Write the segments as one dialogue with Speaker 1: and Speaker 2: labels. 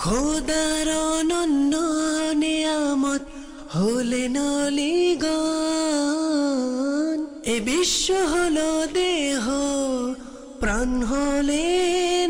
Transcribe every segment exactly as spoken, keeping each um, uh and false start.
Speaker 1: খোদার অনন্য নিয়ামত হলেন অলিগণ, এ বিশ্ব হলো দেহ প্রাণ হলেন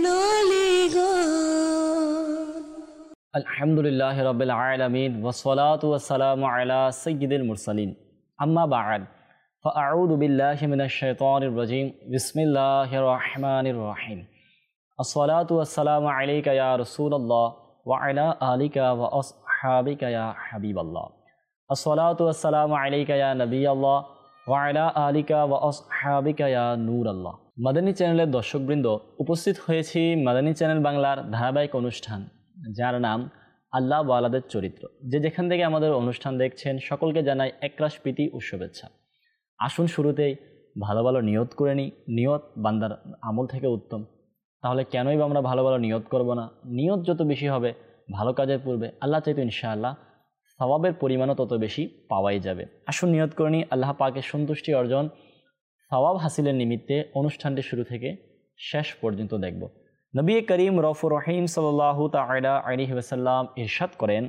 Speaker 1: অলিগণ।
Speaker 2: আলহামদুলিল্লাহি রাব্বিল আলামিন ওয়াসসালাতু ওয়াসসালামু আলা সাইয়্যিদিল মুরসালিন, আম্মা বা'দ, ফাআউযু বিল্লাহি মিনাশ শাইতানির রাজীম। বিসমিল্লাহির রহমানির রহিম। আসসালাতু ওয়াসসালামু আলাইকা ইয়া রাসূলুল্লাহ ওয়া আলা আলিকা ওয়া আসহাবিকা ইয়া হাবিবাল্লাহ। আসসালাতু ওয়াসসালামু আলাইকা ইয়া নবিয়াল্লাহ ওয়া আলা আলিকা ওয়া আসহাবিকা ইয়া নূরাল্লাহ। মাদানী চ্যানেলের দর্শকবৃন্দ, উপস্থিত হয়েছি মাদানী চ্যানেল বাংলার ধারাবাহিক অনুষ্ঠান, যার নাম আল্লাহ ওয়ালাদের চরিত্র। যে যেখান থেকে আমাদের অনুষ্ঠান দেখছেন, সকলকে জানাই একরাশ প্রীতি ও শুভেচ্ছা। আসুন শুরুতেই ভালো ভালো নিয়ত করে নিই। নিয়ত বান্দার আমল থেকে উত্তম, তাহলে কেনই বা আমরা ভালো ভালো নিয়ত করব না? নিয়ত যত বেশি হবে ভালো কাজের পূর্বে, আল্লাহ চাইতো ইনশাআল্লাহ সওয়াবের পরিমাণও তত বেশি পাওয়াই যাবে। আসুন নিয়ত করে নিই আল্লাহ পাকের সন্তুষ্টি অর্জন, সওয়াব হাসিলের নিমিত্তে অনুষ্ঠানটি শুরু থেকে শেষ পর্যন্ত দেখব। নবী করিম রউফুর রহিম সাল্লাল্লাহু তাআলা আলাইহি ওয়াসাল্লাম ইরশাদ করেন,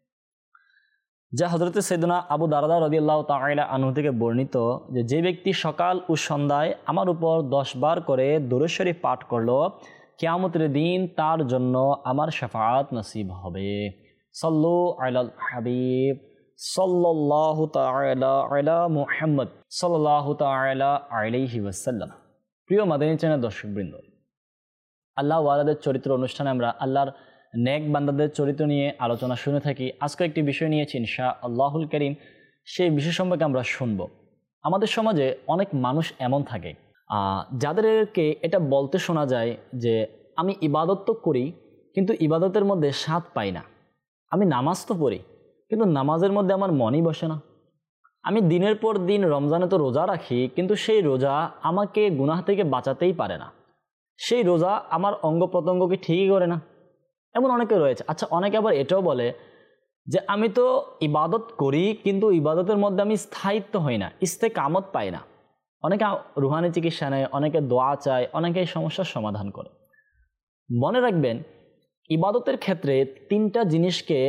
Speaker 2: যা হযরত সাইয়েদনা আবু দারদা রাদিয়াল্লাহু তাআলা আনহু থেকে বর্ণিত, যে যে ব্যক্তি সকাল ও সন্ধ্যায় আমার উপর দশ বার করে দুরূদ শরীফ পাঠ করলো, কিয়ামতের দিন তার জন্য আমার শাফাআত নসিব হবে। সাল্লু আলাল হাবিব সাল্লাল্লাহু তাআলা আলা মুহাম্মদ সাল্লাল্লাহু তাআলা আলাইহি ওয়াসাল্লাম। প্রিয় মাদানী চ্যানেল দর্শকবৃন্দ, আল্লাহ ওয়ালাদের চরিত্র অনুষ্ঠানে আমরা আল্লাহর নেক বান্দাদের চরিত্র নিয়ে আলোচনা শুনে থাকি। আজকে একটি বিষয় নিয়েছি ইনশাআল্লাহুল কারীম, সেই বিষয় সম্পর্কে আমরা শুনব। আমাদের সমাজে অনেক মানুষ এমন থাকে যাদেরকে এটা বলতে শোনা যায় যে আমি ইবাদত তো করি, কিন্তু ইবাদতের মধ্যে স্বাদ পাই না। আমি নামাজ তো পড়ি, কিন্তু নামাজের মধ্যে আমার মনই বসে না। আমি দিনের পর দিন রমজানে তো রোজা রাখি, কিন্তু সেই রোজা আমাকে গুনাহ থেকে বাঁচাতেই পারে না। সেই রোজা আমার অঙ্গ প্রত্যঙ্গকে ঠিকই করে না। এমন অনেকে রয়েছে। আচ্ছা, অনেকে আবার এটাও বলে যে আমি তো ইবাদত করি, কিন্তু ইবাদতের মধ্যে আমি স্থায়িত্ব হই না, ইস্তেকামত পাই না। অনেকে রুহানি চিকিৎসা নেয়, অনেকে দোয়া চায়, অনেকে এই সমস্যার সমাধান করে। মনে রাখবেন, ইবাদতের ক্ষেত্রে তিনটা জিনিসকে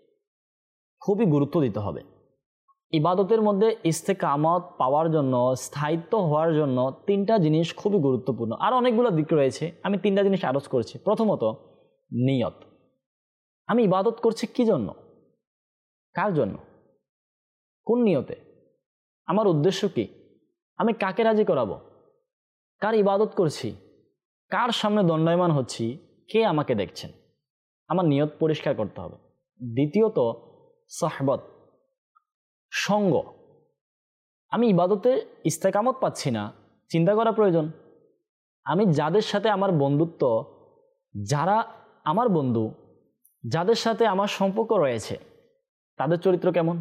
Speaker 2: খুবই গুরুত্ব দিতে হবে। ইবাদতের মধ্যে ইস্তেকামত পাওয়ার জন্য, স্থায়িত্ব হওয়ার জন্য তিনটা জিনিস খুবই গুরুত্বপূর্ণ। আর অনেকগুলো দিক রয়েছে, আমি তিনটা জিনিস আরজ করছি। প্রথমত নিয়ত। আমি ইবাদত করছি কি জন্য, কার জন্য, কোন নিয়তে, আমার উদ্দেশ্য কি, আমি কাকে রাজি করাবো, কার ইবাদত করছি, কার সামনে দণ্ডায়মান হচ্ছি, কে আমাকে দেখছেন, আমার নিয়ত পরিষ্কার করতে হবে। দ্বিতীয়ত সহবত, সঙ্গ। আমি ইবাদতে ইস্তেকামত পাচ্ছি না, চিন্তা করা প্রয়োজন। আমি যাদের সাথে আমার বন্ধুত্ব, যারা আমার বন্ধু, যাদের সাথে আমার সম্পর্ক রয়েছে, তাদের চরিত্র কেমন,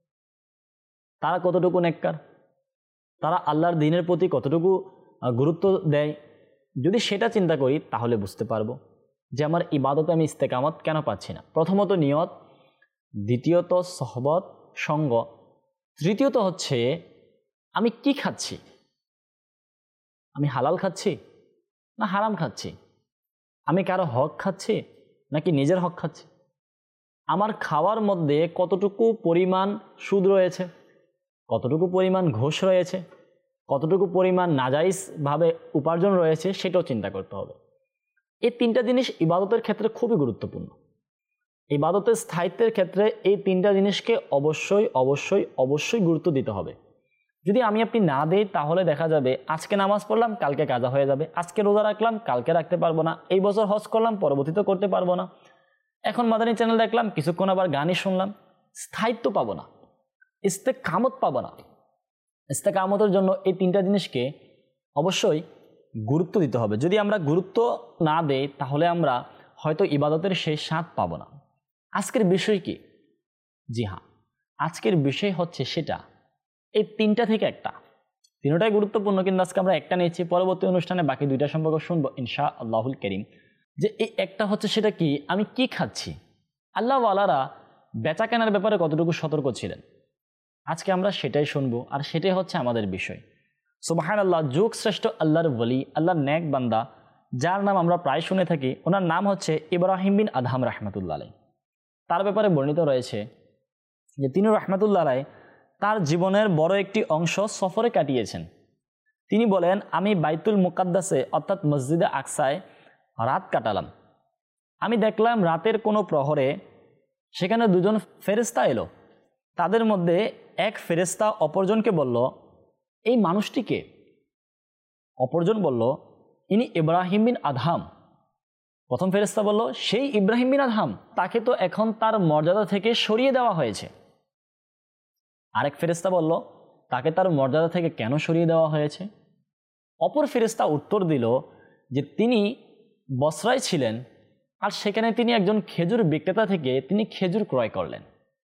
Speaker 2: তারা কতটুকু নেককার, তারা আল্লাহর দ্বীনের প্রতি কতটুকু গুরুত্ব দেয়। যদি সেটা চিন্তা করি তাহলে বুঝতে পারবো যে আমার ইবাদতে আমি ইস্তেকামত কেন পাচ্ছি না। প্রথমত নিয়ত, দ্বিতীয়ত সহবত, সঙ্গ, তৃতীয়ত হচ্ছে আমি কি খাচ্ছি, আমি হালাল খাচ্ছি না হারাম খাচ্ছি, আমি কারো হক খাচ্ছি নাকি নিজের হক খাচ্ছি, আমার খাওয়ার মধ্যে কতটুকু পরিমাণ সুদ রয়েছে, কতটুকু পরিমাণ ঘুষ রয়েছে, কতটুকু পরিমাণ নাজাইজভাবে উপার্জন রয়েছে, সেটাও চিন্তা করতে হবে। এই তিনটা জিনিস ইবাদতের ক্ষেত্রে খুবই গুরুত্বপূর্ণ। ইবাদতের স্থায়িত্বের ক্ষেত্রে এই তিনটা জিনিসকে অবশ্যই অবশ্যই অবশ্যই গুরুত্ব দিতে হবে। যদি আমি আপনি না দেই তাহলে দেখা যাবে আজকে নামাজ পড়লাম, কালকে কাজা হয়ে যাবে, আজকে রোজা রাখলাম, কালকে রাখতে পারবো না, এই বছর হজ করলাম, পরবর্তীতে করতে পারবো না, এখন মাদানী চ্যানেল দেখলাম, কিছুক্ষণ আবার গানই শুনলাম, স্থায়িত্ব পাবো না, ইস্তেকামত পাবো না। ইস্তেকামতের জন্য এই তিনটা জিনিসকে অবশ্যই গুরুত্ব দিতে হবে। যদি আমরা গুরুত্ব না দেই তাহলে আমরা হয়তো ইবাদতের সেই স্বাদ পাবো না। আজকের বিষয় কি? জি হ্যাঁ, আজকের বিষয় হচ্ছে সেটা, এই তিনটা থেকে একটা। তিনটাই গুরুত্বপূর্ণ, কিন্তু আজকে আমরা একটা নিয়েছি, পরবর্তী অনুষ্ঠানে বাকি দুইটা সম্পর্কে শুনবো ইনশাআল্লাহুল কারীম। যে এই একটা হচ্ছে সেটা কি, আমি কি খাচ্ছি। আল্লাহ ওয়ালারা বেচা কেনার ব্যাপারে কতটুকু সতর্ক ছিলেন, আজকে আমরা সেটাই শুনবো, আর সেটাই হচ্ছে আমাদের বিষয়। সুবহানাল্লাহ, যুগ শ্রেষ্ঠ আল্লাহর ওলি, আল্লাহর নেক বান্দা যার নাম আমরা প্রায় শুনে থাকি, ওনার নাম হচ্ছে ইব্রাহিম বিন আদহাম রহমতুল্লাহ আলাইহি। তার ব্যাপারে বর্ণিত রয়েছে যে তিনি রহমতুল্লাহ আলাইহি তার জীবনের বড় একটি অংশ সফরে কাটিয়েছেন। তিনি বলেন, আমি বাইতুল মুকাদ্দাসে অর্থাৎ মসজিদে আকসায় রাত কাটালাম। আমি দেখলাম রাতের কোনো প্রহরে সেখানে দুজন ফেরেশতা এলো। তাদের মধ্যে এক ফেরেশতা অপরজনকে বলল, এই মানুষটিকে? অপরজন বলল, ইনি ইব্রাহিম বিন আদহাম। প্রথম ফেরেশতা বলল, সেই ইব্রাহিম বিন আদহাম, তাকে তো এখন তার মর্যাদা থেকে সরিয়ে দেওয়া হয়েছে। আরেক ফেরেশতা বলল, তাকে তার মর্যাদা থেকে কেন সরিয়ে দেওয়া হয়েছে? অপর ফেরেশতা উত্তর দিল যে তিনি বসরায় ছিলেন আর সেখানে তিনি একজন খেজুর বিক্রেতা থেকে তিনি খেজুর ক্রয় করলেন।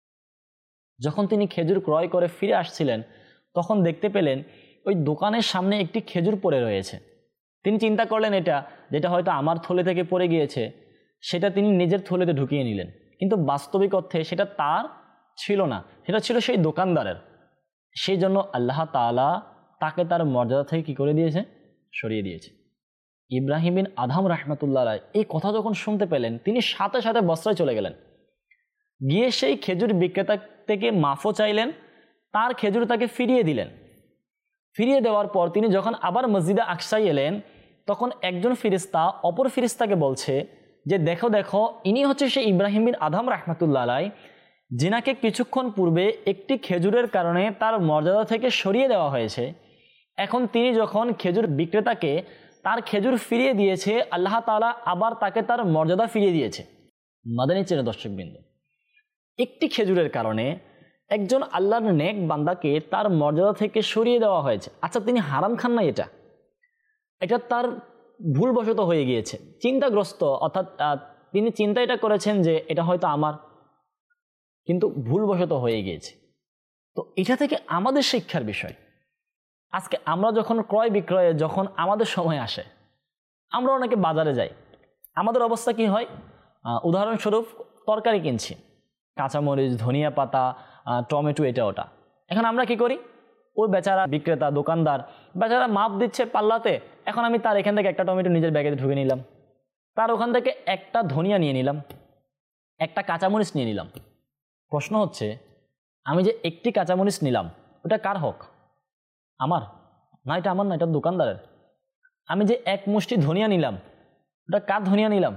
Speaker 2: যখন তিনি খেজুর ক্রয় করে ফিরে আসছিলেন তখন দেখতে পেলেন ওই দোকানের সামনে একটি খেজুর পড়ে রয়েছে। তিনি চিন্তা করলেন এটা যেটা হয়তো আমার থলে থেকে পড়ে গিয়েছে, সেটা তিনি নিজের থলেতে ঢুকিয়ে নিলেন। কিন্তু বাস্তবিক অর্থে সেটা তার ছিল না, সেটা ছিল সেই দোকানদারের। সেই জন্য আল্লাহ তাআলা তাকে তার মর্যাদা থেকে কী করে দিয়েছে? সরিয়ে দিয়েছে। ইব্রাহিম বিন আদহাম রহমতুল্লাহ আলাইহি এই কথা যখন শুনতে পেলেন তিনি সাথে সাথে বসরায় চলে গেলেন, গিয়ে সেই খেজুর বিক্রেতা থেকে মাফও চাইলেন, তার খেজুর তাকে ফিরিয়ে দিলেন। ফিরিয়ে দেওয়ার পর তিনি যখন আবার মসজিদে আকসায় এলেন তখন একজন ফিরিস্তা অপর ফিরিস্তাকে বলছে যে দেখো দেখো ইনি হচ্ছে সেই ইব্রাহিম বিন আদহাম রহমতুল্লাহ আলাইহি, যিনাকে কিছুক্ষণ পূর্বে একটি খেজুরের কারণে তার মর্যাদা থেকে সরিয়ে দেওয়া হয়েছে। এখন তিনি যখন খেজুর বিক্রেতাকে তার খেজুর ফিরিয়ে দিয়েছে, আল্লাহ তাআলা আবার তাকে তার মর্যাদা ফিরিয়ে দিয়েছে। মাদানী চেনে দর্শকবৃন্দ, একটি খেজুরের কারণে একজন আল্লাহর নেক বান্দাকে তার মর্যাদা থেকে সরিয়ে দেওয়া হয়েছে। আচ্ছা, তিনি হারাম খান না, এটা এটা তার ভুলবশত হয়ে গিয়েছে, চিন্তাগ্রস্ত, অর্থাৎ তিনি চিন্তা এটা করেছেন যে এটা হয়তো আমার, কিন্তু ভুলবশত হয়ে গিয়েছে। তো এটা থেকে আমাদের শিক্ষার বিষয়, আজকে আমরা যখন ক্রয় বিক্রয়ে যখন আমাদের সময় আসে, আমরা অনেকে বাজারে যাই, আমাদের অবস্থা কি হয়? উদাহরণস্বরূপ তরকারি কিনছি, কাঁচামরিচ, ধনিয়া পাতা, টমেটো, এটা ওটা। এখন আমরা কি করি? ওই বেচারা বিক্রেতা দোকানদার বেচারা মাপ দিচ্ছে পাল্লাতে, এখন আমি তার এখান থেকে একটা টমেটো নিজের ব্যাগে ঢুকে নিলাম, তার ওখান থেকে একটা ধনিয়া নিয়ে নিলাম, একটা কাঁচামরিচ নিয়ে নিলাম। প্রশ্ন হচ্ছে, আমি যে একটি কাঁচামরিচ নিলাম ওটা কার হক? আমার না, এটা আমার না, এটা দোকানদারের। আমি যে এক মুষ্টি ধনিয়া নিলাম ওটা কার ধনিয়া নিলাম?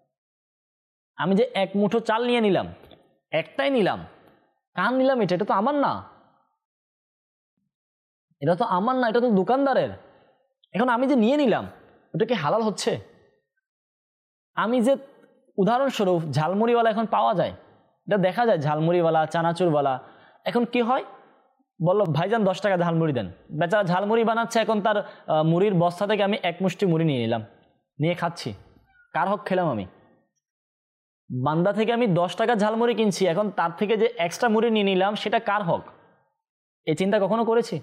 Speaker 2: আমি যে এক মুঠো চাল নিয়ে নিলাম, একটাই নিলাম, কার নিলাম? এটা এটা তো আমার না, এটা তো আমার না, এটা তো দোকানদারের। এখন আমি যে নিয়ে নিলাম ওটা কি হালাল হচ্ছে? আমি যে উদাহরণস্বরূপ ঝালমুড়িওয়ালা এখন পাওয়া যায়, এটা দেখা যায় ঝালমুড়িওয়ালা, চানাচুরওয়ালা, এখন কি হয়? বললো ভাইজান দশ টাকা ঝালমুড়ি দেন, বেচারা ঝালমুড়ি বানাচ্ছে, এখন তার মুড়ির বস্তা থেকে আমি এক মুষ্টি মুড়ি নিয়ে নিলাম, নিয়ে খাচ্ছি। কার হক খেলাম আমি? বান্দা থেকে আমি দশ টাকা ঝালমুড়ি কিনছি, এখন তার থেকে যে এক্সট্রা মুড়ি নিয়ে নিলাম সেটা কার হক? এই চিন্তা কখনো করেছি?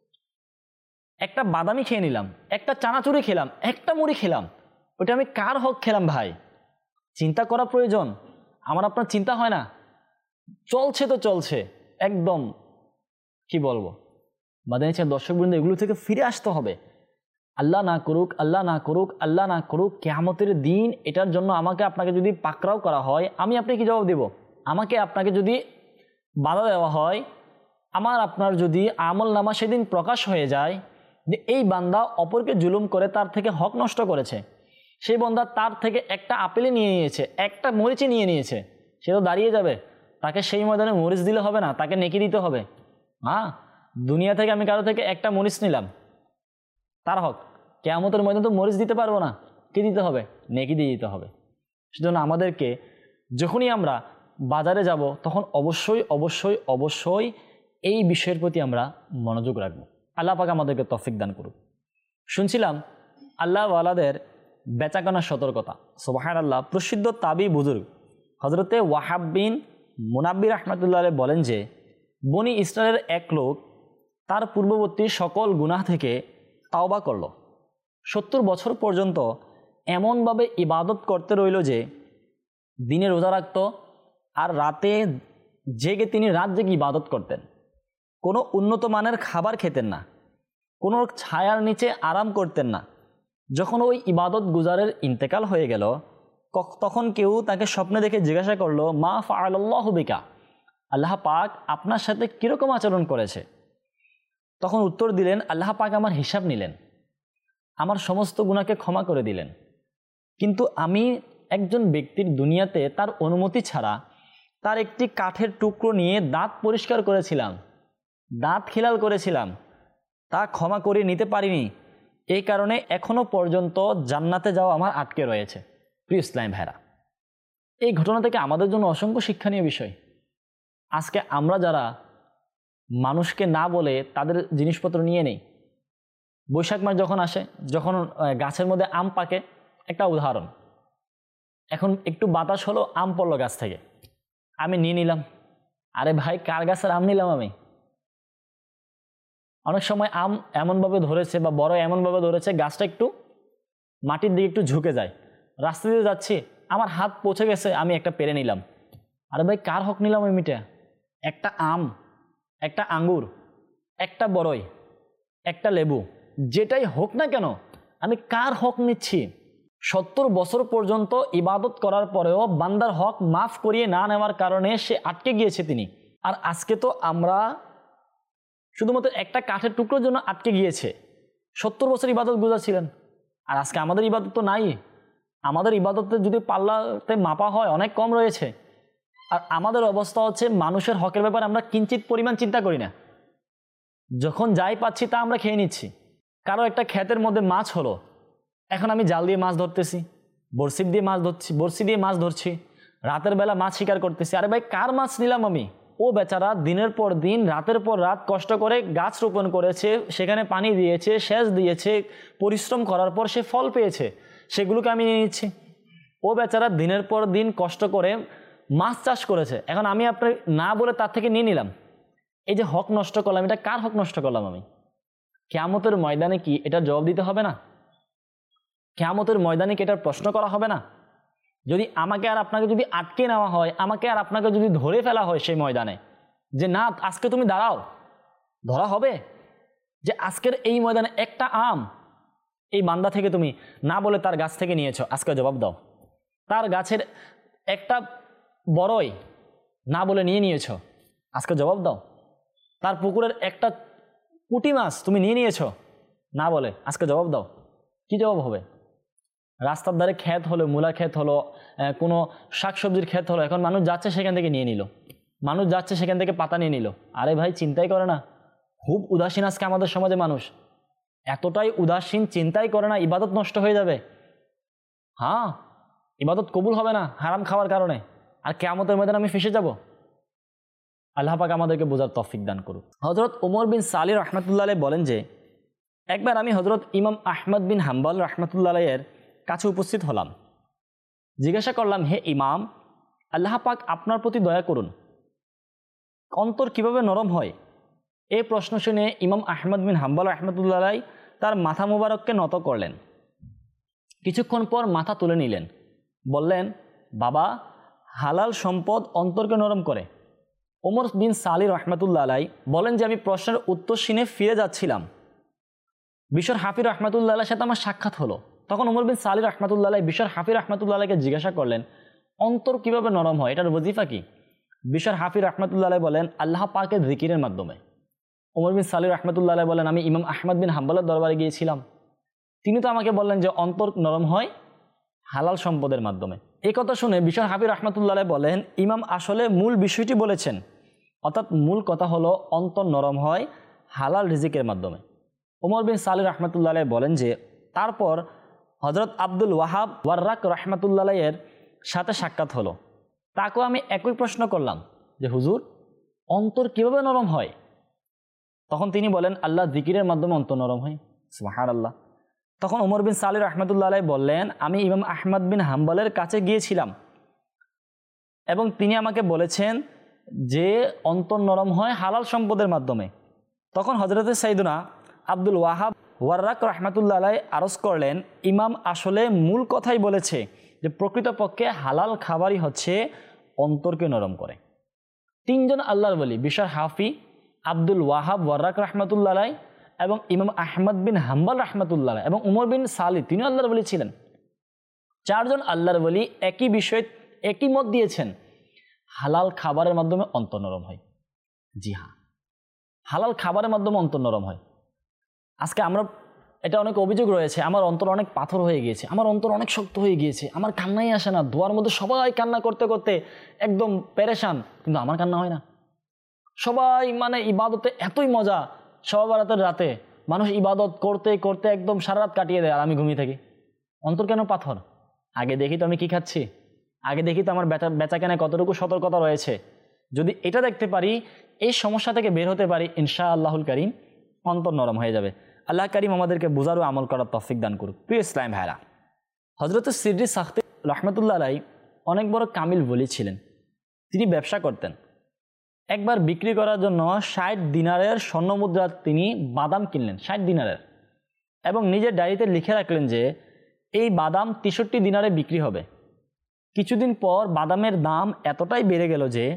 Speaker 2: একটা বাদামি খেয়ে নিলাম, একটা চানাচুরি খেলাম, একটা মুড়ি খেলাম, ওটা আমি কার হক খেলাম? ভাই, চিন্তা করা প্রয়োজন। আমার আপনার চিন্তা হয় না? চলছে তো চলছে একদম, কি বলবো মাদানী চ্যানেল দর্শকবৃন্দ, এগুলো থেকে ফিরে আসতে হবে। আল্লাহ না করুক, আল্লাহ না করুক, আল্লাহ না করুক, কিয়ামতের দিন এটার জন্য আমাকে আপনাকে যদি পাকড়াও করা হয়, আমি আপনি কি জবাব দেব? আমাকে আপনাকে যদি বাধা দেওয়া হয়, আমার আপনার যদি আমল নামা সেদিন প্রকাশ হয়ে যায় যে এই বান্দা অপরকে জুলুম করে তার থেকে হক নষ্ট করেছে, সেই বান্দা তার থেকে একটা আপেলে নিয়ে নিয়েছে, একটা মরিচে নিয়ে নিয়েছে, সে তো দাঁড়িয়ে যাবে, তাকে সেই ময়দানে মরিচ দিলে হবে না, তাকে নেকি দিতে হবে। হ্যাঁ, দুনিয়া থেকে আমি কারো থেকে একটা মরিচ নিলাম, তার হক, কিয়ামতের ময়দানে তো মরিচ দিতে পারবো না, কি দিতে হবে? নেকি দিয়ে দিতে হবে। সেজন্য আমাদেরকে যখনই আমরা বাজারে যাব তখন অবশ্যই অবশ্যই অবশ্যই এই বিষয়ের প্রতি আমরা মনোযোগ রাখবো। আল্লাহ পাক আমাদেরকে তৌফিক দান করুক। শুনছিলাম আল্লাহ ওয়ালাদের বেচাকেনার সতর্কতা। সুবহানাল্লাহ। প্রসিদ্ধ তাবি বুজুর্গ হজরতে ওয়াহাব বিন মুনাব্বির রাহমাতুল্লাহ আলাইহি বলেন যে বনি ইসরায়েলের এক লোক তার পূর্ববর্তী সকল গুনাহ থেকে তাওবা করল, সত্তর বছর পর্যন্ত এমনভাবে ইবাদত করতে রইল যে দিনে রোজা রাখত আর রাতে জেগে তিনি রাত জেগে ইবাদত করতেন। কোনো উন্নত মানের খাবার খেতেন না, কোনো ছায়ার নিচে আরাম করতেন না, যখন ওই ইবাদত গুজারের ইন্তেকাল হয়ে গেল তখন কেউ তাকে স্বপ্নে দেখে জিজ্ঞাসা করলো, মা ফাআলাল্লাহু বিকা, আল্লাহ পাক আপনার সাথে কীরকম আচরণ করেছে? তখন উত্তর দিলেন, আল্লাহ পাক আমার হিসাব নিলেন, আমার সমস্ত গুনাহকে ক্ষমা করে দিলেন, কিন্তু আমি একজন ব্যক্তির দুনিয়াতে তার অনুমতি ছাড়া তার একটি কাঠের টুকরো নিয়ে দাঁত পরিষ্কার করেছিলাম, দাঁত খিলাল করেছিলাম, তা ক্ষমা করে নিতে পারিনি। এই কারণে এখনও পর্যন্ত জান্নাতে যাওয়া আমার আটকে রয়েছে। প্রিয় ইসলাম ভাইরা, এই ঘটনা থেকে আমাদের জন্য অসংখ্য শিক্ষণীয় বিষয়। আজকে আমরা যারা মানুষকে না বলে তাদের জিনিসপত্র নিয়ে নেই, বৈশাখ মাস যখন আসে, যখন গাছের মধ্যে আম পাকে, একটা উদাহরণ, এখন একটু বাতাস হলো, আম পড়লো গাছ থেকে, আমি নিয়ে নিলাম। আরে ভাই, কার গাছের আম নিলাম আমি? অনেক সময় আম এমনভাবে ধরেছে বা বড় এমনভাবে ধরেছে, গাছটা একটু মাটির দিকে একটু ঝুঁকে যায়, রাস্তা দিয়ে যাচ্ছি, আমার হাত পৌঁছে গেছে, আমি একটা পেরে নিলাম। আরে ভাই, কার হক নিলাম আমি? মিটা একটা আম, একটা আঙ্গুর, একটা বড়ই, একটা লেবু, যেটাই হোক না কেন, আমি কার হক নিচ্ছি? সত্তর বছর পর্যন্ত ইবাদত করার পরেও বান্দার হক মাফ করিয়ে না নেওয়ার কারণে সে আটকে গিয়েছে তিনি। আর আজকে তো আমরা শুধুমাত্র একটা কাঠের টুকরোর জন্য আটকে গিয়েছে। সত্তর বছর ইবাদত গুজারছিলেন, আর আজকে আমাদের ইবাদত তো নাই। আমাদের ইবাদতে যদি পাল্লাতে মাপা হয় অনেক কম রয়েছে। আর আমাদের অবস্থা হচ্ছে, মানুষের হকের ব্যাপারে আমরা কিঞ্চিত পরিমাণ চিন্তা করি না, যখন যাই পাচ্ছি তা আমরা খেয়ে নিচ্ছি। কারো একটা ক্ষেতের মধ্যে মাছ হলো, এখন আমি জাল দিয়ে মাছ ধরতেছি, বড়শি দিয়ে মাছ ধরছি, বড়শি দিয়ে মাছ ধরছি, রাতের বেলা মাছ শিকার করতেছি। আরে ভাই, কার মাছ নিলাম আমি? ও বেচারা দিনের পর দিন, রাতের পর রাত কষ্ট করে গাছ রোপণ করেছে, সেখানে পানি দিয়েছে, সেচ দিয়েছে, পরিশ্রম করার পর সে ফল পেয়েছে, সেগুলোকে আমি নিয়ে নিচ্ছি। ও বেচারা দিনের পর দিন কষ্ট করে মাছ চাষ করেছে, এখন আমি আপনার না বলে তার থেকে নিয়ে নিলাম। এই যে হক নষ্ট করলাম, এটা কার হক নষ্ট করলাম আমি? কিয়ামতের ময়দানে কি এটার জবাব দিতে হবে না? কিয়ামতের ময়দানে কি এটার প্রশ্ন করা হবে না? যদি আমাকে আর আপনাকে যদি আটকে নেওয়া হয়, আমাকে আর আপনাকে যদি ধরে ফেলা হয় সেই ময়দানে, যে না আজকে তুমি দাঁড়াও, ধরা হবে যে আজকের এই ময়দানে একটা আম এই বান্দা থেকে তুমি না বলে তার গাছ থেকে নিয়েছো, আজকে জবাব দাও। তার গাছের একটা বড়ই না বলে নিয়ে নিয়েছো, আজকে জবাব দাও। তার পুকুরের একটা পুঁটি মাছ তুমি নিয়ে নিয়েছো না বলে, আজকে জবাব দাও। কি জবাব হবে? রাস্তার ধারে ক্ষেত হলো, মূলা ক্ষেত হলো, কোনো শাকসবজির ক্ষেত হলো, এখন মানুষ যাচ্ছে সেখান থেকে নিয়ে নিল, মানুষ যাচ্ছে সেখান থেকে পাতা নিয়ে নিল। আরে ভাই, চিন্তাই করে না। খুব উদাসীন আজকে আমাদের সমাজে মানুষ, এতটাই উদাসীন, চিন্তাই করে না ইবাদত নষ্ট হয়ে যাবে। হ্যাঁ, ইবাদত কবুল হবে না হারাম খাওয়ার কারণে, আর কিয়ামতের ময়দানে আমি ফেঁসে যাব। আল্লাহ পাক আমাদেরকে বোঝার তৌফিক দান করুক। হযরত ওমর বিন সালি রাহমাতুল্লাহ আলাইহি বলেন যে, একবার আমি হযরত ইমাম আহমদ বিন হাম্বল রাহমাতুল্লাহ আলাইহির কাছে উপস্থিত হলাম। জিজ্ঞাসা করলাম, হে ইমাম, আল্লাহ পাক আপনার প্রতি দয়া করুন, অন্তর কিভাবে নরম হয়? এই প্রশ্ন শুনে ইমাম আহমদ বিন হাম্বল রাহমাতুল্লাহ আলাইহি তার মাথা মোবারককে নত করলেন। কিছুক্ষণ পর মাথা তুলে নিলেন, বললেন, বাবা, হালাল সম্পদ অন্তরকে নরম করে। ওমর বিন সালি রাহমাতুল্লাহ আলাইহি বলেন যে, আমি প্রশ্নের উত্তর শুনে ফিরে যাচ্ছিলাম, বিশর হাফি রাহমাতুল্লাহ আলাইহির সাথে আমার সাক্ষাৎ হলো। তখন ওমর বিন সালি রাহমাতুল্লাহ আলাইহি বিশর হাফি রাহমাতুল্লাহ আলাইহিকে জিজ্ঞাসা করলেন, অন্তর কিভাবে নরম হয়, এটার ওজিফা কি? বিশর হাফি রাহমাতুল্লাহ আলাইহি বলেন, আল্লাহ পাকের জিকিরের মাধ্যমে। ওমর বিন সালি রাহমাতুল্লাহ আলাইহি বলেন, আমি ইমাম আহমদ বিন হাম্বলের দরবারে গিয়েছিলাম, তিনি তো আমাকে বললেন যে অন্তর নরম হয় হালাল সম্পদের মাধ্যমে। এই কথা শুনে বিশর হাফি রাহমাতুল্লাহ আলাইহি বলেন, ইমাম আসলে মূল বিষয়টি বলেছেন, অর্থাৎ মূল কথা হলো অন্তর নরম হয় হালাল রিজিকের মাধ্যমে। ওমর বিন সালি রাহমাতুল্লাহ আলাইহি বলেন যে, তারপর হযরত আব্দুল ওয়াহাব ওয়াররাক রাহমাতুল্লাহ আলাইহির সাথে সাক্ষাৎ হলো। তাকেও আমি একই প্রশ্ন করলাম যে, হুজুর, অন্তর কিভাবে নরম হয়? তখন তিনি বলেন, আল্লাহ জিকিরের মাধ্যমে অন্তর নরম হয়। সুবহানাল্লাহ। তখন ওমর বিন সালি রাহমাতুল্লাহ আলাইহি বললেন, আমি ইমাম আহমদ বিন হাম্বলের কাছে গিয়েছিলাম এবং তিনি আমাকে বলেছেন যে অন্তর নরম হয় হালাল সম্পদের মাধ্যমে। তখন হযরতে সাইয়্যিদুনা আব্দুল ওয়াহাব ওয়াররাক রাহমাতুল্লাহ আলাইহি আরজ করলেন, ইমাম আসলে মূল কথাই বলেছে যে প্রকৃতপক্ষে হালাল খাবারই হচ্ছে অন্তরকে নরম করে। তিনজন আল্লাহর ওলি, বিশর হাফি, আব্দুল ওয়াহাব ওয়াররাক রাহমাতুল্লাহ আলাইহি এবং ইমাম আহমদ বিন হাম্বল রহমতুল্লাহ এবং উমর বিন সালি তিনিও আল্লাহর ওলি ছিলেন। চারজন আল্লাহর ওলি একই বিষয়ে একই মত দিয়েছেন, হালাল খাবারের মাধ্যমে অন্তর নরম হয়। জি হ্যাঁ, হালাল খাবারের মাধ্যমে অন্তর নরম হয়। আজকে আমরা এটা অনেক অভিযোগ রয়েছে, আমার অন্তর অনেক পাথর হয়ে গিয়েছে, আমার অন্তর অনেক শক্ত হয়ে গিয়েছে, আমার কান্নাই আসে না, দোয়ার মধ্যে সবাই কান্না করতে করতে একদম পেরেশান, কিন্তু আমার কান্না হয় না। সবাই মানে ইবাদতে এতই মজা, সব রাতের রাতে মানুষ ইবাদত করতে করতে একদম সারা রাত কাটিয়ে দেয় আর আমি ঘুমিয়ে থাকি। অন্তর কেন পাথর? আগে দেখি তো আমি কি খাচ্ছি, আগে দেখি তো আমার বেচা বেচা কেনায় কতটুকু সতর্কতা রয়েছে। যদি এটা দেখতে পারি, এই সমস্যা থেকে বের হতে পারি, ইনশা আল্লাহুল করিম অন্তর নরম হয়ে যাবে। আল্লাহ করিম আমাদেরকে বুঝার ও আমল করার তৌফিক দান করুক। প্রিয় ইসলাম ভাইরা, হযরত সিদ্দিক সাখতি রহমতুল্লাহ আলাইহি অনেক বড় কামিল ওলি ছিলেন। তিনি ব্যবসা করতেন। একবার বিক্রি করার জন্য ষাট দিনারের স্বর্ণমুদ্রা তিনি বাদাম কিনলেন, ষাট দিনারের, এবং নিজের ডায়েরিতে লিখে রাখলেন যে এই বাদাম তেষট্টি দিনারে বিক্রি হবে। কিছুদিন পর বাদামের দাম এতটাই বেড়ে গেল যে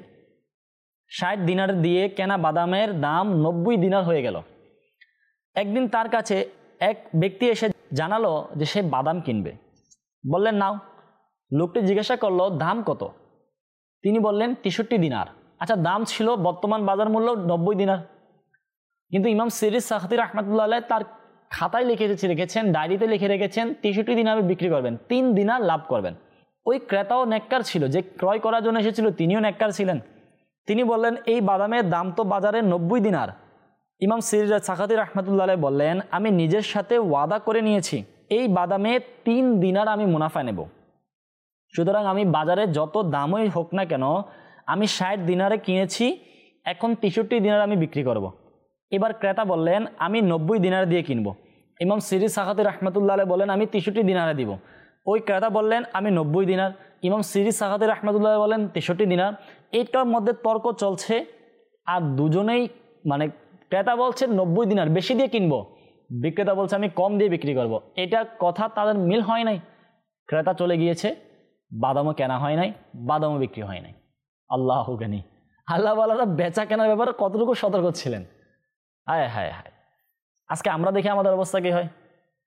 Speaker 2: ষাট দিনার দিয়ে কেনা বাদামের দাম নব্বই দিনার হয়ে গেল। একদিন তার কাছে এক ব্যক্তি এসে জানালো যে সে বাদাম কিনবে। বললেন নাও। লোকটি জিজ্ঞাসা করলো দাম কত? তিনি বললেন তেষট্টি দিনার। আচ্ছা, দাম ছিল বর্তমান বাজার মূল্য নব্বই দিনার, কিন্তু ইমাম সিদ্দিক সাখতি রহমতুল্লাহ আলাইহি তার খাতায় লিখে রেখেছেন, ডায়েরিতে লিখে রেখেছেন তেষট্টি দিনারে বিক্রি করবেন, তিন দিনার লাভ করবেন। ওই ক্রেতাও নেককার ছিল, যে ক্রয় করার জন্য এসেছিল তিনিও নেককার ছিলেন। তিনি বললেন এই বাদামের দাম তো বাজারে নব্বই দিনার। ইমাম সিদ্দিক সাখতি রহমতুল্লাহ আলাইহি বললেন আমি নিজের সাথে ওয়াদা করে নিয়েছি এই বাদামে তিন দিনার আমি মুনাফা নেব, সুতরাং আমি বাজারে যত দামই হোক না কেন আমি ষাট দিনারে কিনেছি, এখন তেষট্টি দিনার আমি বিক্রি করব। এবার ক্রেতা বললেন আমি নব্বই দিনার দিয়ে কিনবো। ইমাম সিদ্দিক সাখতি রহমতুল্লাহ আলাইহি বলেন আমি তেষট্টি দিনারে দিব। ওই ক্রেতা বললেন আমি নব্বই দিনার, ইমাম সিদ্দিক সাখতি রহমতুল্লাহ আলাইহি বলেন তেষট্টি দিনার। এইটার মধ্যে তর্ক চলছে, আর দুজনেই মানে ক্রেতা বলছে নব্বই দিনার বেশি দিয়ে কিনবো, বিক্রেতা বলছে আমি কম দিয়ে বিক্রি করব। এটা কথা তাদের মিল হয় নাই। ক্রেতা চলে গিয়েছে, বাদামও কেনা হয় নাই, বাদামও বিক্রি হয় নাই। আল্লাহ গানি, আল্লাহ ওয়ালারা বেচা কেনার ব্যাপারে কতটুকু সতর্ক ছিলেন। হায় হায় হায়, আজকে আমরা দেখি আমাদের অবস্থা কী হয়।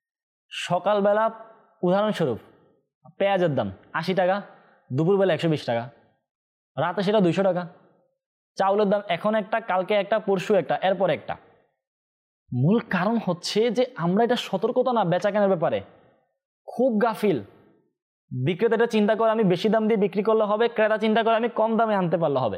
Speaker 2: সকালবেলা উদাহরণস্বরূপ পেঁয়াজের দাম আশি টাকা, দুপুরবেলা একশো বিশ টাকা, রাতে সেটা দুইশো টাকা। চাউলের দাম এখন একটা, কালকে একটা, পরশু একটা, এরপর একটা। মূল কারণ হচ্ছে যে আমরা এটা সতর্কতা না বেচা কেনার ব্যাপারে, খুব গাফিল। বিক্রেতা এটা চিন্তা করে আমি বেশি দাম দিয়ে বিক্রি করলে হবে, ক্রেতা চিন্তা করে আমি কম দামে আনতে পারলে হবে।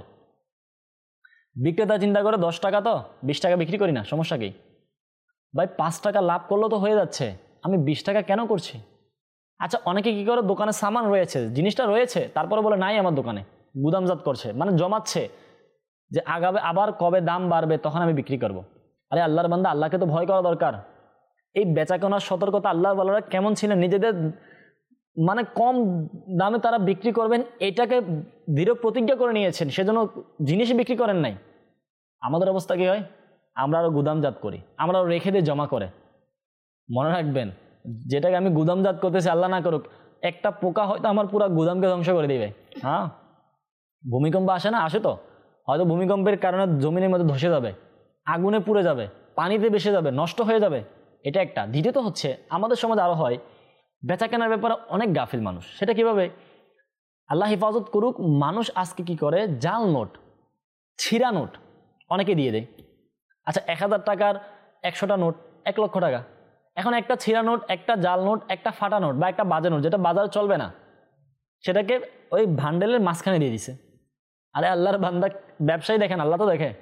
Speaker 2: বিক্রেতা চিন্তা করে দশ টাকা তো বিশ টাকা বিক্রি করি না, সমস্যা কি ভাই, পাঁচ টাকা লাভ করলেও তো হয়ে যাচ্ছে, আমি বিশ টাকা কেন করছি? আচ্ছা, অনেকে কি করে দোকানে সামান রয়েছে, জিনিসটা রয়েছে, তারপরে বলে নাই আমার দোকানে, গুদামজাত করছে, মানে জমাচ্ছে যে আগাবে আবার কবে দাম বাড়বে তখন আমি বিক্রি করব। আরে আল্লাহর বান্দা, আল্লাহকে তো ভয় করা দরকার। এই বেচা কেনার সতর্কতা আল্লাহর বান্দারা কেমন ছিলেন, নিজেদের মানে কম দামে তারা বিক্রি করবেন এটাকে দৃঢ় প্রতিজ্ঞা করে নিয়েছেন, সেজন্য জিনিসই বিক্রি করেন নাই। আমাদের অবস্থা কী হয়? আমরা আরও গুদামজাত করি, আমরা আরও রেখে দিয়ে জমা করে। মনে রাখবেন, যেটাকে আমি গুদামজাত করতেছি আল্লাহ না করুক, একটা পোকা হয়তো আমার পুরো গুদামকে ধ্বংস করে দিবে। হ্যাঁ, ভূমিকম্প আসে না, আসে তো, হয়তো ভূমিকম্পের কারণে জমিনের মধ্যে ধসে যাবে, আগুনে পুড়ে যাবে, পানিতে ভেসে যাবে, নষ্ট হয়ে যাবে, এটা একটা। দ্বিতীয়ত হচ্ছে আমাদের সমাজ আরও হয় বেচা কেনার ব্যাপারে অনেক গাফিল মানুষ। সেটা কিভাবে? আল্লাহ হেফাজত করুক, মানুষ আজকে কি করে, জাল নোট, ছিঁড়া নোট অনেকে দিয়ে দেয়। আচ্ছা, এক হাজার টাকার একশোটা নোট এক লক্ষ টাকা। এখন একটা ছিঁড়া নোট, একটা জাল নোট, একটা ফাটা নোট বা একটা বাজে নোট যেটা বাজার চলবে না, সেটাকে ওই ভান্ডেলের মাঝখানে দিয়ে দিছে। আরে আল্লাহর বান্দা, ব্যবসায়ী দেখেন, আল্লাহ তো দেখে।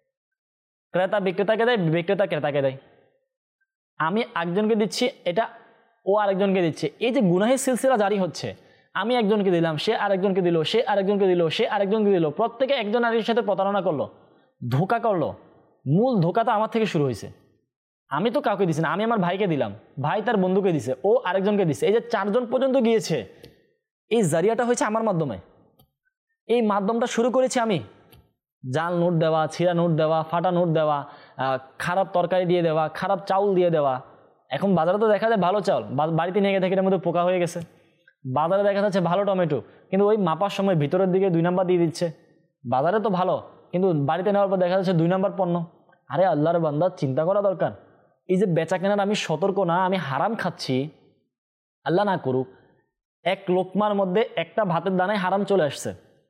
Speaker 2: ক্রেতা বিক্রেতাকে দেয়, বিক্রেতা ক্রেতাকে দেয়। আমি একজনকে দিচ্ছি, এটা ও আরেকজনকে দিচ্ছে। এই যে গুনাহের সিলসিলা জারি হচ্ছে, আমি একজনকে দিলাম, সে আরেকজনকে দিল, সে আরেকজনকে দিল, সে আরেকজনকে দিল, প্রত্যেকে একজন আরেকজনের সাথে প্রতারণা করলো, ধোঁকা করলো। মূল ধোঁকা তো আমার থেকে শুরু হয়েছে। আমি তো কাউকে দিছি না, আমি আমার ভাইকে দিলাম, ভাই তার বন্ধুকে দিছে, ও আরেকজনকে দিছে। এই যে চারজন পর্যন্ত গিয়েছে, এই জারিয়াটা হয়েছে আমার মাধ্যমে। এই মাধ্যমটা শুরু করেছি আমি। জাল নোট দেওয়া, ছিঁড়া নোট দেওয়া, ফাটা নোট দেওয়া, খারাপ তরকারি দিয়ে দেওয়া, খারাপ চাউল দিয়ে দেওয়া। এখন বাজারে তো দেখা যায় ভালো চাউল, বাড়িতে নিয়ে গিয়ে দেখে এর মধ্যে পোকা হয়ে গেছে। বাজারে দেখা যাচ্ছে ভালো টমেটো, কিন্তু ওই মাপার সময় ভিতরের দিকে দুই নাম্বার দিয়ে দিচ্ছে। বাজারে তো ভালো, কিন্তু বাড়িতে নেওয়ার পর দেখা যাচ্ছে দুই নাম্বার পণ্য। আরে আল্লাহর বান্দা, চিন্তা করা দরকার। এই যে বেচা কেনার আমি সতর্ক না, আমি হারাম খাচ্ছি, আল্লাহ না করুক এক লোকমার মধ্যে একটা ভাতের দানায় হারাম চলে আসছে,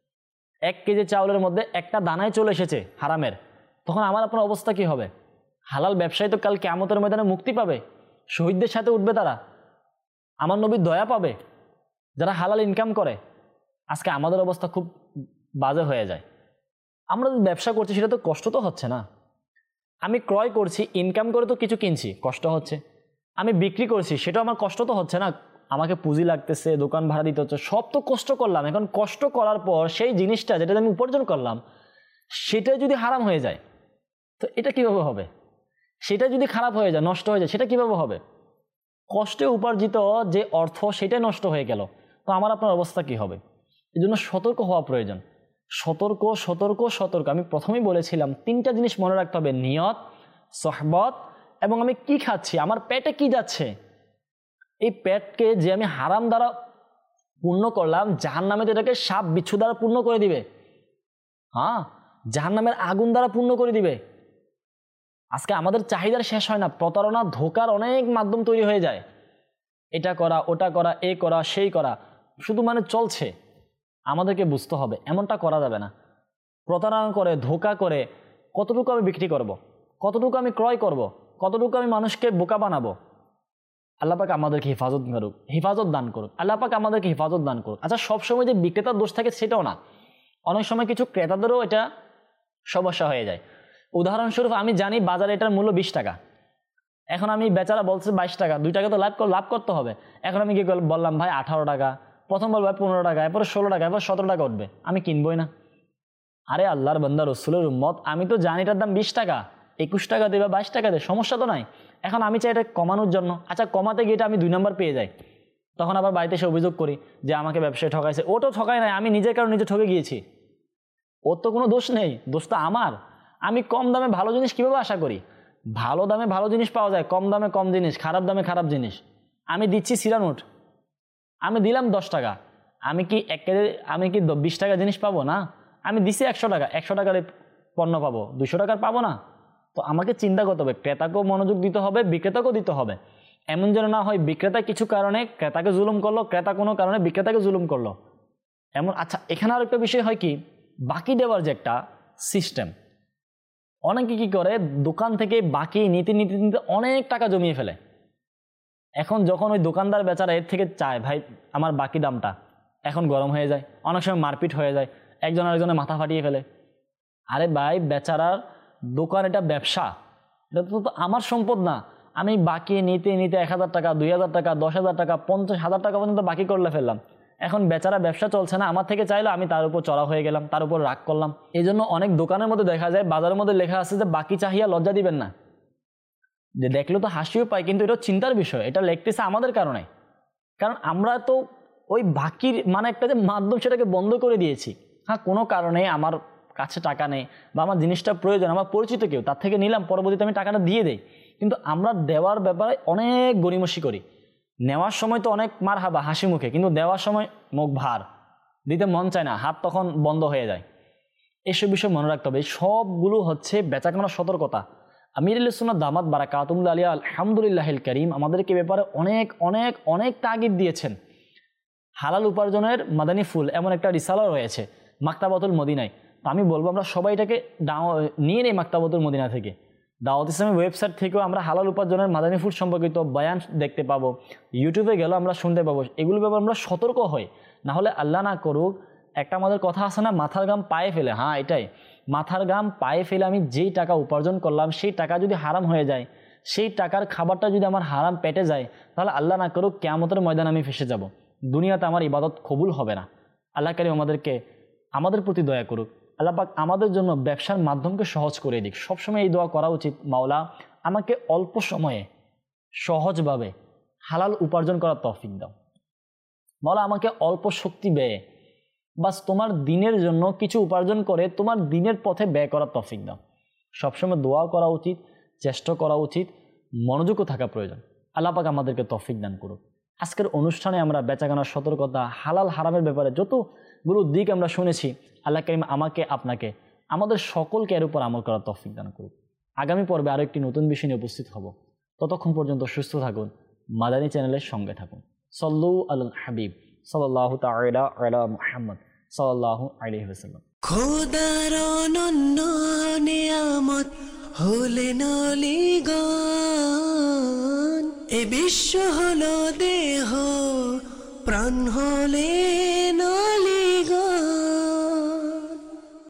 Speaker 2: এক কেজি চাউলের মধ্যে একটা দানায় চলে এসেছে হারামের, তখন আমার আপনার অবস্থা কি হবে? হালাল ব্যবসায়ী তো কাল কিয়ামতের ময়দানে মুক্তি পাবে, শহীদদের সাথে উঠবে তারা, আমার নবীর দয়া পাবে যারা হালাল ইনকাম করে। আজকে আমাদের অবস্থা খুব বাজে হয়ে যায়। আমরা যে ব্যবসা করছি সেটা তো কষ্ট তো হচ্ছে না, আমি ক্রয় করছি ইনকাম করে তো কিছু কিনছি, কষ্ট হচ্ছে, আমি বিক্রি করছি সেটাও আমার কষ্ট তো হচ্ছে না, আমাকে পুঁজি লাগতেছে, দোকান ভাড়া দিতে হচ্ছে, সব তো কষ্ট করলাম। এখন কষ্ট করার পর সেই জিনিসটা যেটা আমি উপার্জন করলাম সেটা যদি হারাম হয়ে যায় তো এটা কিভাবে হবে? সেটা যদি খারাপ হয়ে যায়, নষ্ট হয়ে যায়, সেটা কিভাবে হবে? কষ্টে উপার্জিত যে অর্থ সেটাই নষ্ট হয়ে গেল, তো আমার আপনার অবস্থা কি হবে? এই জন্য সতর্ক হওয়া প্রয়োজন। সতর্ক সতর্ক সতর্ক আমি প্রথমেই বলেছিলাম তিনটা জিনিস মনে রাখতে হবে, নিয়ত, সহবত এবং আমি কি খাচ্ছি, আমার পেটে কি যাচ্ছে। এই পেটকে যে আমি হারাম দ্বারা পূর্ণ করলাম, জাহান্নামে এটাকে সাপ বিচ্ছু দ্বারা পূর্ণ করে দিবে, হ্যাঁ জাহান্নামের আগুন দ্বারা পূর্ণ করে দিবে। আজকে আমাদের চাহিদার শেষ হয় না, প্রতারণা ধোকার অনেক মাধ্যম তৈরি হয়ে যায়, এটা করা ওটা করা এ করা সেই করা, শুধু মানে চলছে। আমাদেরকে বুঝতে হবে এমনটা করা যাবে না। প্রতারণা করে ধোকা করে কতটুকু আমি বিক্রি করব, কতটুকু আমি ক্রয় করব, কতটুকু আমি মানুষকে বোকা বানাবো। আল্লাহ পাক আমাদেরকে হেফাজত করুক, হেফাজত দান করুক, আল্লাহ পাক আমাদেরকে হেফাজত দান করুক। আচ্ছা সবসময় যে বিক্রেতার দোষ থাকে সেটাও না, অনেক সময় কিছু ক্রেতাদেরও এটা সমস্যা হয়ে যায়। উদাহরণস্বরূপ আমি জানি বাজারে এটার মূল্য বিশ টাকা, এখন আমি বেচারা বলছে বাইশ টাকা, দুই টাকা তো লাভ লাভ করতে হবে। এখন আমি কি বললাম ভাই আঠারো টাকা, প্রথম বলবো ভাই পনেরো টাকা, এরপরে ষোলো টাকা, এরপর সতেরো টাকা উঠবে, আমি কিনবই না। আরে আল্লাহর বান্দা রসুলের উম্মত, আমি তো জানি এটার দাম বিশ টাকা, একুশ টাকা দেবে বাইশ টাকা দেয়, সমস্যা তো নাই। এখন আমি চাই এটা কমানোর জন্য, আচ্ছা কমাতে গিয়ে এটা আমি দুই নম্বর পেয়ে যাই, তখন আবার বাড়িতে এসে অভিযোগ করি যে আমাকে ব্যবসায় ঠকাইছে। ও তো ঠকায় নাই, আমি নিজের কারণে নিজে ঠকে গিয়েছি, ওর তো কোনো দোষ নেই, দোষ তো আমার। আমি কম দামে ভালো জিনিস কীভাবে আশা করি? ভালো দামে ভালো জিনিস পাওয়া যায়, কম দামে কম জিনিস, খারাপ দামে খারাপ জিনিস। আমি দিচ্ছি সিরানুট, আমি দিলাম দশ টাকা, আমি কি এক কেজি আমি কি বিশ টাকা জিনিস পাবো না? আমি দিচ্ছি একশো টাকা, একশো টাকার পণ্য পাবো, দুশো টাকার পাবো না? তো আমাকে চিন্তা করতে হবে, ক্রেতাকেও মনোযোগ দিতে হবে, বিক্রেতাকেও দিতে হবে। এমন যেন না হয় বিক্রেতা কিছু কারণে ক্রেতাকে জুলুম করলো, ক্রেতা কোনো কারণে বিক্রেতাকে জুলুম করলো, এমন। আচ্ছা এখানে আর একটা বিষয় হয় কি, বাকি দেওয়ার যে একটা সিস্টেম, অনেকে কি করে দোকান থেকে বাকি নিতে নিতে নিতে অনেক টাকা জমিয়ে ফেলে। এখন যখন ওই দোকানদার বেচারা এর থেকে চায় ভাই আমার বাকি দামটা, এখন গরম হয়ে যায়, অনেক সময় মারপিট হয়ে যায়, একজন আরেকজনের মাথা ফাটিয়ে ফেলে। আরে ভাই বেচারার দোকান, এটা ব্যবসা, এটা তো আমার সম্পদ না। আমি বাকি নিতে নিতে এক হাজার টাকা, দুই হাজার টাকা, দশ হাজার টাকা, পঞ্চাশ হাজার টাকা পর্যন্ত বাকি করলে ফেললাম। এখন বেচারা ব্যবসা চলছে না, আমার থেকে চাইলো, আমি তার উপর চড়া হয়ে গেলাম, তার উপর রাগ করলাম। এই জন্য অনেক দোকানের মধ্যে দেখা যায়, বাজারের মধ্যে লেখা আছে যে বাকি চাহিয়া লজ্জা দিবেন না, যে দেখলেও তো হাসিও পায়, কিন্তু এটা চিন্তার বিষয়, এটা লিখতেছে আমাদের কারণে। কারণ আমরা তো ওই বাকির মানে একটা যে মাধ্যম সেটাকে বন্ধ করে দিয়েছি। হ্যাঁ কোনো কারণে আমার কাছে টাকা নেই বা আমার জিনিসটা প্রয়োজন, আমার পরিচিত কেউ, তার থেকে নিলাম, পরবর্তীতে আমি টাকাটা দিয়ে দেই, কিন্তু আমরা দেওয়ার ব্যাপারে অনেক গড়িমসি করি। নেওয়ার সময় তো অনেক মার হাবা হাসি মুখে, কিন্তু দেওয়ার সময় মুখ ভার, দিতে মন চায় না, হাত তখন বন্ধ হয়ে যায়। এসব বিষয় মনে রাখতে হবে। সবগুলো হচ্ছে বেচাকেনার সতর্কতা। আমির আহলে সুন্নাত দামাত বারাকাতুহুল্লাহ আলিয়া আলহামদুলিল্লাহিল কারীম আমাদেরকে ব্যাপারে অনেক অনেক অনেক তাগিদ দিয়েছেন। হালাল উপার্জনের মাদানী ফুল এমন একটা রিসালা রয়েছে মাকতাবাতুল মদিনায়। তো আমি বলবো আমরা সবাই এটাকে নিয়ে নেই মাকতাবাতুল মদিনা থেকে। দাওয়াত ইসলামের ওয়েবসাইট থেকেও আমরা হালাল উপার্জনের মাদানী ফুল সম্পর্কিত বয়ান দেখতে পাবো, ইউটিউবে গেলেও আমরা শুনতে পাবো। এগুলোর ব্যাপারে আমরা সতর্ক হই, না হলে আল্লাহ না করুক একটা আমাদের কথা আছে না, মাথার গাম পায়ে ফেলে। হ্যাঁ এটাই, মাথার গাম পায়ে ফেলে আমি যেই টাকা উপার্জন করলাম সেই টাকা যদি হারাম হয়ে যায়, সেই টাকার খাবারটা যদি আমার হারাম পেটে যায়, তাহলে আল্লাহ না করুক কিয়ামতের ময়দানে আমি ফেসে যাব, দুনিয়াতে আমার ইবাদত কবুল হবে না। আল্লাহ কারীম আমাদেরকে আমাদের প্রতি দয়া করুক। আল্লাহ পাক আমাদের জন্য ব্যবসার মাধ্যমকে সহজ করে দিক। সবসময় এই দোয়া করা উচিত, মাওলা আমাকে অল্প সময়ে সহজভাবে হালাল উপার্জন করার তৌফিক দাও। মাওলা আমাকে অল্প শক্তি ব্যয়ে বাস তোমার দিনের জন্য কিছু উপার্জন করে তোমার দিনের পথে ব্যয় করার তৌফিক দাও। সবসময় দোয়া করা উচিত, চেষ্টা করা উচিত, মনোযোগও থাকা প্রয়োজন। আল্লাহ পাক আমাদেরকে তৌফিক দান করুক। আজকের অনুষ্ঠানে আমরা বেচাকেনার সতর্কতা, হালাল হারামের ব্যাপারে যতগুলো দিক আমরা শুনেছি, আল্লাহ কারীম আমাকে আপনাকে আমাদের সকলকে এর উপর আমল করার তৌফিক দান করুক। আগামী পর্বে আরও একটি নতুন বিষয় নিয়ে উপস্থিত হব। ততক্ষণ পর্যন্ত সুস্থ থাকুন, মাদানী চ্যানেলের সঙ্গে থাকুন। সল্লু আল হাবিব সাল্লাল্লাহু তাআলা আলা মুহাম্মদ সাল্লাল্লাহু আলাইহি ওয়াসাল্লাম।
Speaker 1: খোদার অনন্য নিয়ামত হলেন অলিগণ, এ বিশ্ব হলো দেহ, প্রাণ হলেন অলি।